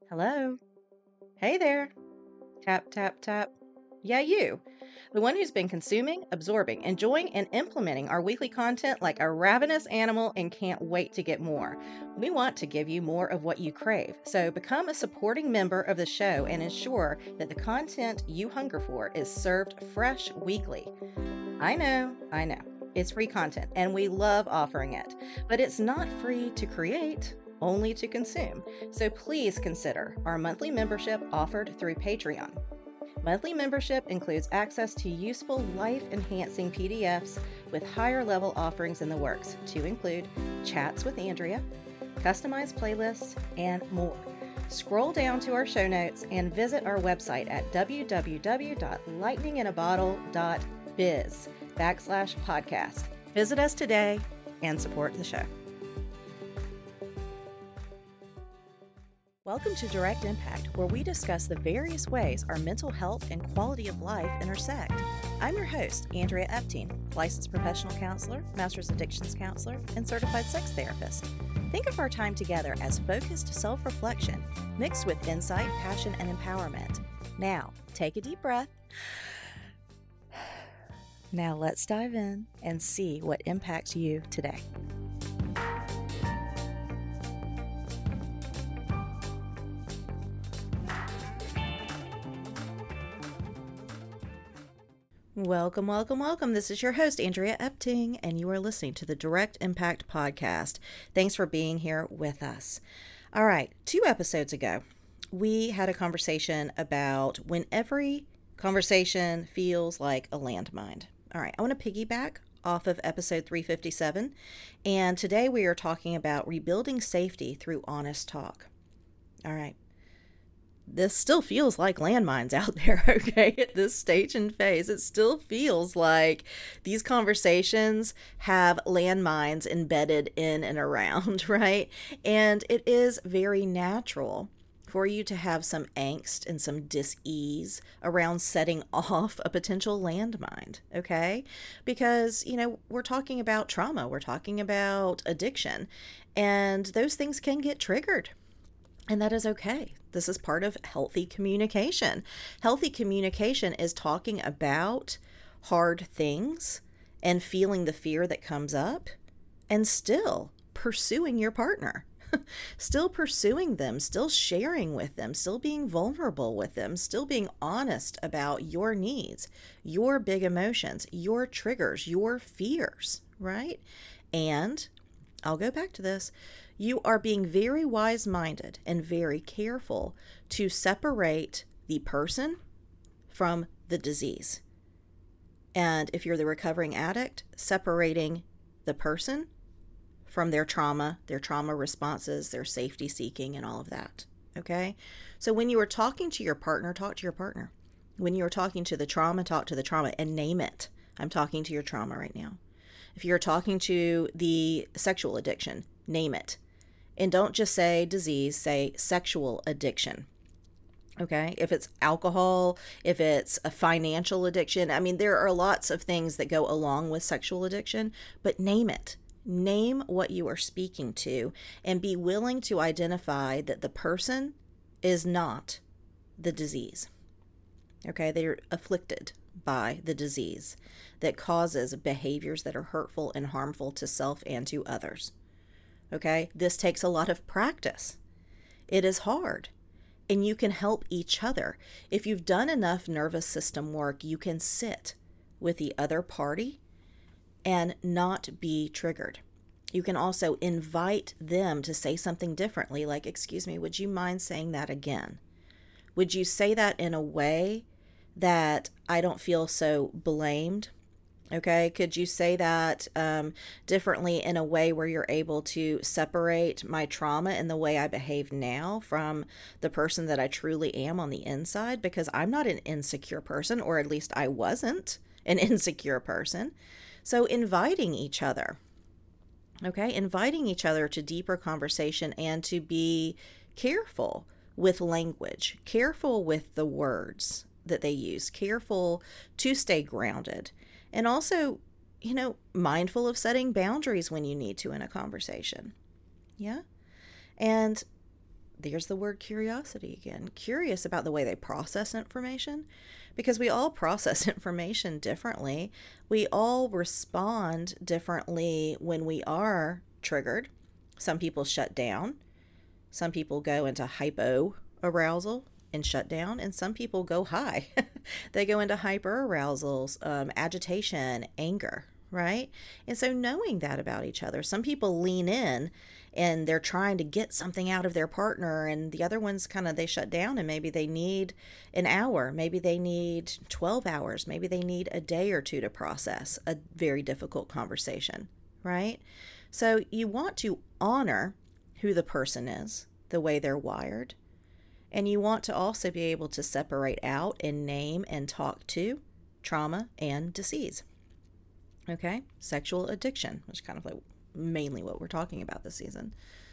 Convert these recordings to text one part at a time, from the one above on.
Hello. Hey there. Tap, tap, tap. Yeah, you. The one who's been consuming, absorbing, enjoying, and implementing our weekly content like a ravenous animal and can't wait to get more. We want to give you more of what you crave. So become a supporting member of the show and ensure that the content you hunger for is served fresh weekly. I know. It's free content and we love offering it, but it's not free to create, only to consume. So please consider our monthly membership offered through Patreon. Monthly membership includes access to useful life enhancing PDFs with higher level offerings in the works, to include chats with Andrea, customized playlists, and more. Scroll down to our show notes and visit our website at www.lightninginabottle.biz/podcast. Visit us today and support the show. Welcome to Direct Impact, where we discuss the various ways our mental health and quality of life intersect. I'm your host, Andrea Epting, licensed professional counselor, master's addictions counselor, and certified sex therapist. Think of our time together as focused self-reflection, mixed with insight, passion, and empowerment. Now, take a deep breath. Now let's dive in and see what impacts you today. Welcome. This is your host, Andrea Epting, and you are listening to the Direct Impact Podcast. Thanks for being here with us. All right, 2 episodes ago, we had a conversation about when every conversation feels like a landmine. All right, I want to piggyback off of episode 357, and today we are talking about rebuilding safety through honest talk. All right. This still feels like landmines out there, okay? At this stage and phase, it still feels like these conversations have landmines embedded in and around, right? And it is very natural for you to have some angst and some dis-ease around setting off a potential landmine, okay? Because, we're talking about trauma, we're talking about addiction, and those things can get triggered. And that is okay. This is part of healthy communication. Healthy communication is talking about hard things and feeling the fear that comes up and still pursuing your partner, still pursuing them, still sharing with them, still being vulnerable with them, still being honest about your needs, your big emotions, your triggers, your fears, right? And I'll go back to this. You are being very wise-minded and very careful to separate the person from the disease. And if you're the recovering addict, separating the person from their trauma responses, their safety seeking, and all of that. Okay? So when you are talking to your partner, talk to your partner. When you are talking to the trauma, talk to the trauma and name it. I'm talking to your trauma right now. If you're talking to the sexual addiction, name it. And don't just say disease, say sexual addiction. Okay? If it's alcohol, if it's a financial addiction, there are lots of things that go along with sexual addiction, but name it. Name what you are speaking to and be willing to identify that the person is not the disease. Okay? They're afflicted by the disease that causes behaviors that are hurtful and harmful to self and to others. Okay, this takes a lot of practice. It is hard, and you can help each other. If you've done enough nervous system work, you can sit with the other party and not be triggered. You can also invite them to say something differently, like, excuse me, would you mind saying that again? Would you say that in a way that I don't feel so blamed? Okay, could you say that differently in a way where you're able to separate my trauma and the way I behave now from the person that I truly am on the inside? Because I'm not an insecure person, or at least I wasn't an insecure person. So inviting each other, okay, inviting each other to deeper conversation and to be careful with language, careful with the words that they use, careful to stay grounded. And also, mindful of setting boundaries when you need to in a conversation. Yeah. And there's the word curiosity again, curious about the way they process information, because we all process information differently. We all respond differently when we are triggered. Some people shut down. Some people go into hypoarousal and shut down, and some people go high. They go into hyperarousal, agitation, anger, right? And so knowing that about each other, some people lean in and they're trying to get something out of their partner, and the other ones they shut down, and maybe they need an hour, maybe they need 12 hours, maybe they need a day or two to process a very difficult conversation, right? So you want to honor who the person is, the way they're wired, and you want to also be able to separate out and name and talk to trauma and disease. Okay, sexual addiction, which is kind of like mainly what we're talking about this season.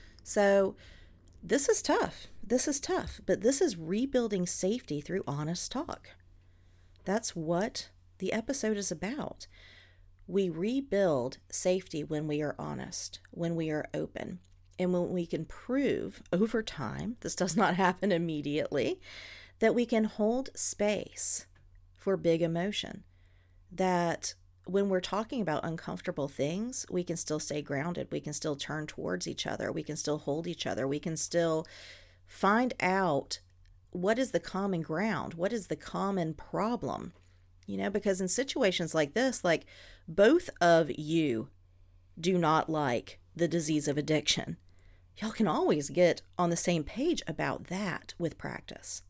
So this is tough. But this is rebuilding safety through honest talk. That's what the episode is about. We rebuild safety when we are honest, when we are open, and when we can prove over time, this does not happen immediately, that we can hold space for big emotion, that when we're talking about uncomfortable things, we can still stay grounded. We can still turn towards each other. We can still hold each other. We can still find out what is the common ground? What is the common problem? Because in situations like this, like both of you do not like the disease of addiction. Y'all can always get on the same page about that with practice.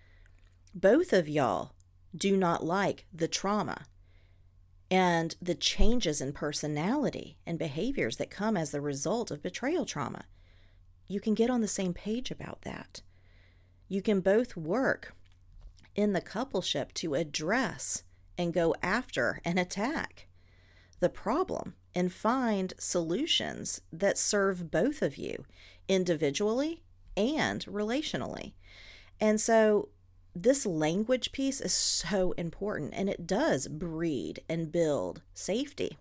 Both of y'all do not like the trauma and the changes in personality and behaviors that come as the result of betrayal trauma. You can get on the same page about that. You can both work in the coupleship to address and go after and attack the problem and find solutions that serve both of you individually and relationally. And so this language piece is so important, and it does breed and build safety.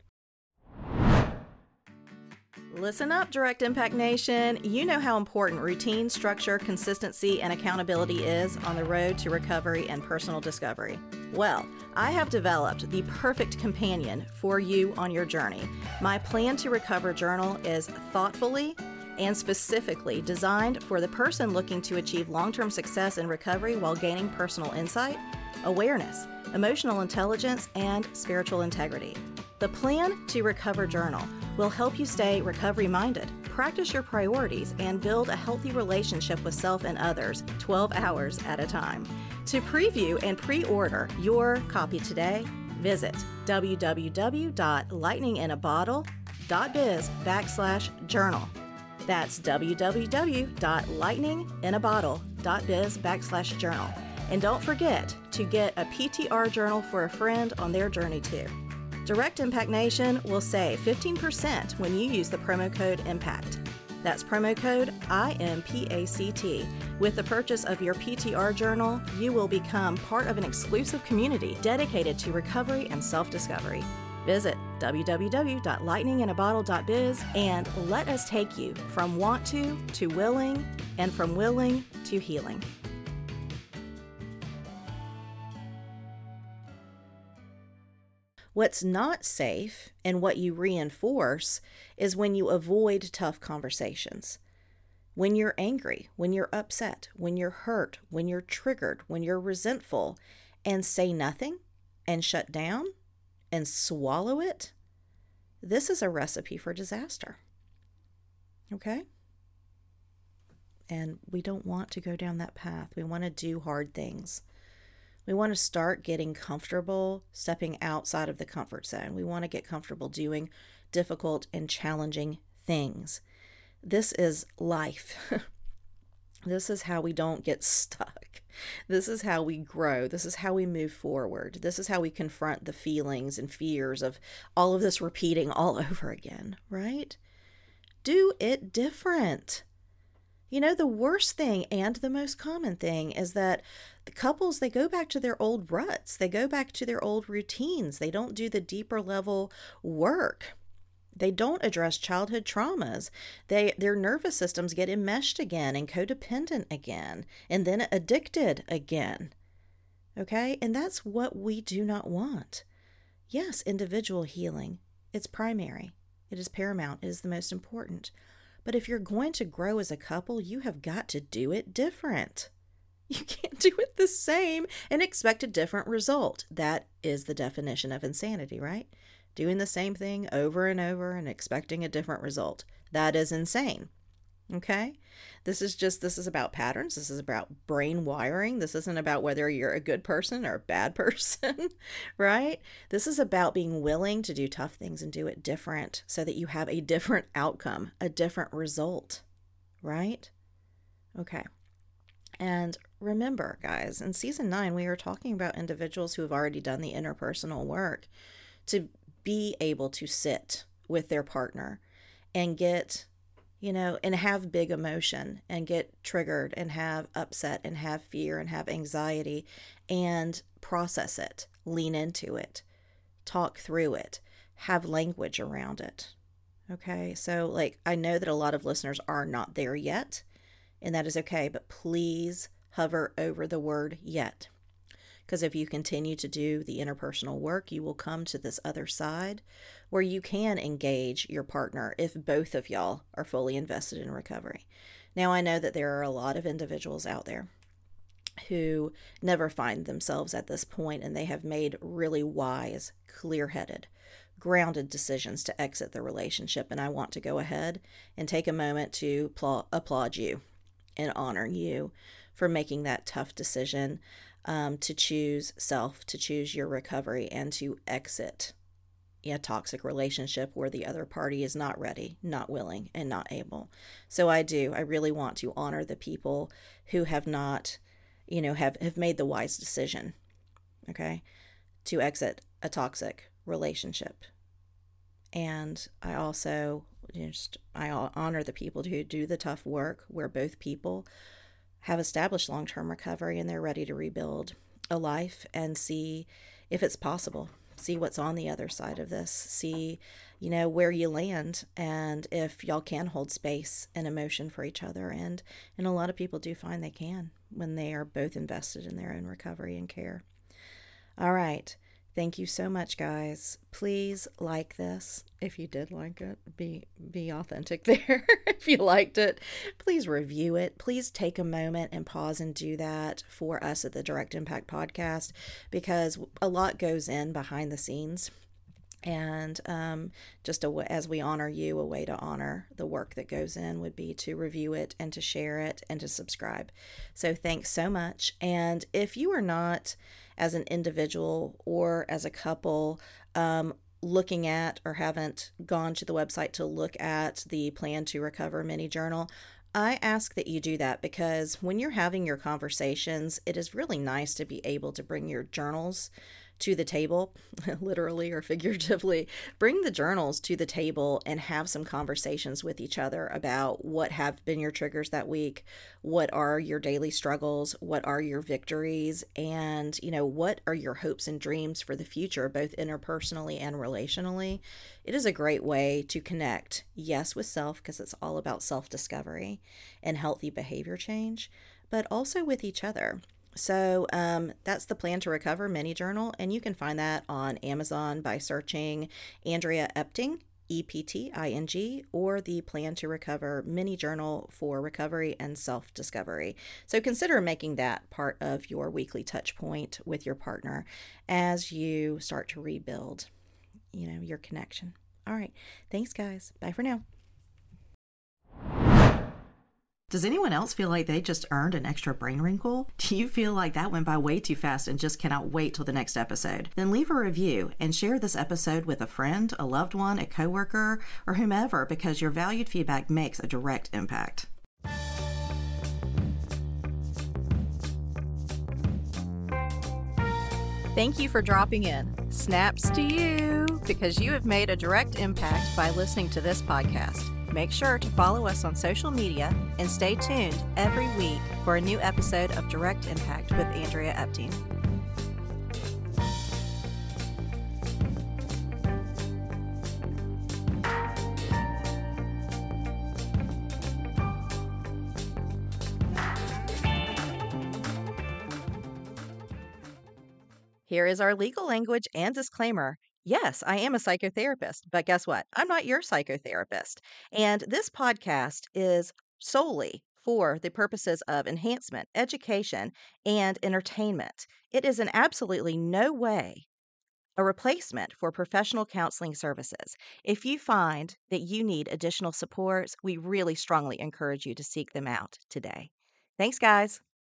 Listen up, Direct Impact Nation. You know how important routine, structure, consistency, and accountability is on the road to recovery and personal discovery. Well, I have developed the perfect companion for you on your journey. My Plan to Recover journal is thoughtfully and specifically designed for the person looking to achieve long-term success in recovery while gaining personal insight, awareness, emotional intelligence, and spiritual integrity. The Plan to Recover journal will help you stay recovery-minded, practice your priorities, and build a healthy relationship with self and others 12 hours at a time. To preview and pre-order your copy today, visit www.lightninginabottle.biz/journal. That's www.lightninginabottle.biz/journal. And don't forget to get a PTR journal for a friend on their journey too. Direct Impact Nation will save 15% when you use the promo code IMPACT. That's promo code IMPACT. With the purchase of your PTR journal, you will become part of an exclusive community dedicated to recovery and self-discovery. Visit www.lightninginabottle.biz and let us take you from want to willing, and from willing to healing. What's not safe and what you reinforce is when you avoid tough conversations. When you're angry, when you're upset, when you're hurt, when you're triggered, when you're resentful, and say nothing and shut down and swallow it, this is a recipe for disaster. Okay? And we don't want to go down that path. We want to do hard things. We want to start getting comfortable stepping outside of the comfort zone. We want to get comfortable doing difficult and challenging things. This is life. This is how we don't get stuck. This is how we grow. This is how we move forward. This is how we confront the feelings and fears of all of this repeating all over again, right? Do it different. The worst thing and the most common thing is that the couples, they go back to their old ruts. They go back to their old routines. They don't do the deeper level work They don't address childhood traumas. Their nervous systems get enmeshed again and codependent again, and then addicted again. Okay? And that's what we do not want. Yes, individual healing, it's primary. It is paramount. It is the most important. But if you're going to grow as a couple, you have got to do it different. You can't do it the same and expect a different result. That is the definition of insanity, right? Doing the same thing over and over and expecting a different result. That is insane. Okay? This is about patterns. This is about brain wiring. This isn't about whether you're a good person or a bad person, right? This is about being willing to do tough things and do it different so that you have a different outcome, a different result, right? Okay. And remember, guys, in season 9, we are talking about individuals who have already done the interpersonal work to be able to sit with their partner and get, and have big emotion and get triggered and have upset and have fear and have anxiety and process it, lean into it, talk through it, have language around it. Okay. So I know that a lot of listeners are not there yet, and that is okay, but please hover over the word yet. Because if you continue to do the interpersonal work, you will come to this other side where you can engage your partner if both of y'all are fully invested in recovery. Now, I know that there are a lot of individuals out there who never find themselves at this point, and they have made really wise, clear-headed, grounded decisions to exit the relationship. And I want to go ahead and take a moment to applaud you and honor you for making that tough decision to choose self, to choose your recovery, and to exit a toxic relationship where the other party is not ready, not willing, and not able. So I really want to honor the people who have not, have made the wise decision, okay, to exit a toxic relationship. And I also I honor the people who do the tough work where both people have established long-term recovery and they're ready to rebuild a life and see if it's possible, see what's on the other side of this, see, where you land, and if y'all can hold space and emotion for each other. And a lot of people do find they can when they are both invested in their own recovery and care. All right. Thank you so much, guys. Please like this. If you did like it, be authentic there. If you liked it, please review it. Please take a moment and pause and do that for us at the Direct Impact Podcast, because a lot goes in behind the scenes. And as we honor you, a way to honor the work that goes in would be to review it and to share it and to subscribe. So thanks so much. And if you are not, as an individual or as a couple, looking at or haven't gone to the website to look at the Plan to Recover mini journal, I ask that you do that, because when you're having your conversations, it is really nice to be able to bring your journals to the table, literally or figuratively. Bring the journals to the table and have some conversations with each other about what have been your triggers that week, what are your daily struggles, what are your victories, and what are your hopes and dreams for the future, both interpersonally and relationally. It is a great way to connect, yes, with self, because it's all about self-discovery and healthy behavior change, but also with each other. So that's the Plan to Recover mini journal, and you can find that on Amazon by searching Andrea Epting, EPTING, or the Plan to Recover mini journal for recovery and self-discovery. So consider making that part of your weekly touch point with your partner as you start to rebuild, your connection. All right. Thanks, guys. Bye for now. Does anyone else feel like they just earned an extra brain wrinkle? Do you feel like that went by way too fast and just cannot wait till the next episode? Then leave a review and share this episode with a friend, a loved one, a coworker, or whomever, because your valued feedback makes a direct impact. Thank you for dropping in. Snaps to you, because you have made a direct impact by listening to this podcast. Make sure to follow us on social media and stay tuned every week for a new episode of Direct Impact with Andrea Epting. Here is our legal language and disclaimer. Yes, I am a psychotherapist, but guess what? I'm not your psychotherapist. And this podcast is solely for the purposes of enhancement, education, and entertainment. It is in absolutely no way a replacement for professional counseling services. If you find that you need additional supports, we really strongly encourage you to seek them out today. Thanks, guys.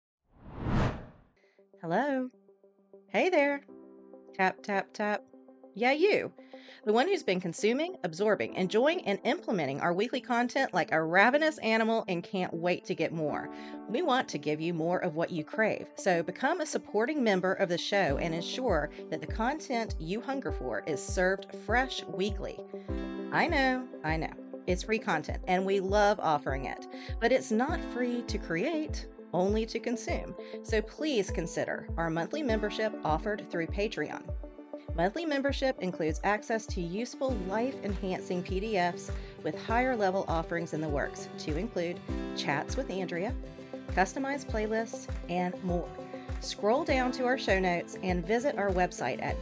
Hello. Hey there. Tap, tap, tap. Yeah, you. The one who's been consuming, absorbing, enjoying, and implementing our weekly content like a ravenous animal and can't wait to get more. We want to give you more of what you crave. So become a supporting member of the show and ensure that the content you hunger for is served fresh weekly. I know. It's free content and we love offering it, but it's not free to create, only to consume. So please consider our monthly membership offered through Patreon. Monthly membership includes access to useful life-enhancing PDFs with higher-level offerings in the works, to include chats with Andrea, customized playlists, and more. Scroll down to our show notes and visit our website at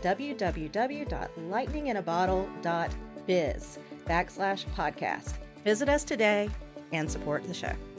www.lightninginabottle.biz/podcast. Visit us today and support the show.